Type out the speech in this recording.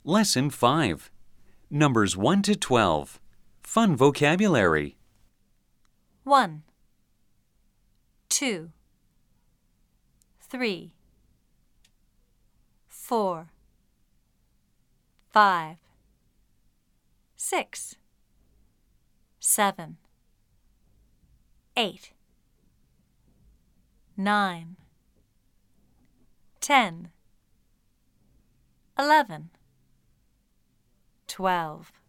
Lesson 5. Numbers 1 to 12. Fun vocabulary. 1, 2, 3, 4, 5, 6, 7, 8, 9, 10, 11, 12.